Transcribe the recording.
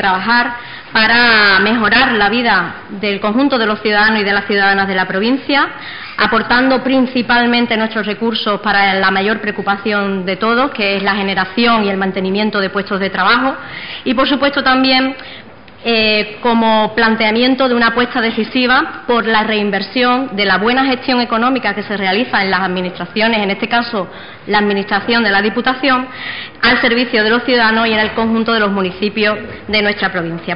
trabajar para mejorar la vida del conjunto de los ciudadanos y de las ciudadanas de la provincia, aportando principalmente nuestros recursos para la mayor preocupación de todos, que es la generación y el mantenimiento de puestos de trabajo, y por supuesto también como planteamiento de una apuesta decisiva por la reinversión de la buena gestión económica que se realiza en las administraciones, en este caso la Administración de la Diputación, al servicio de los ciudadanos y en el conjunto de los municipios de nuestra provincia.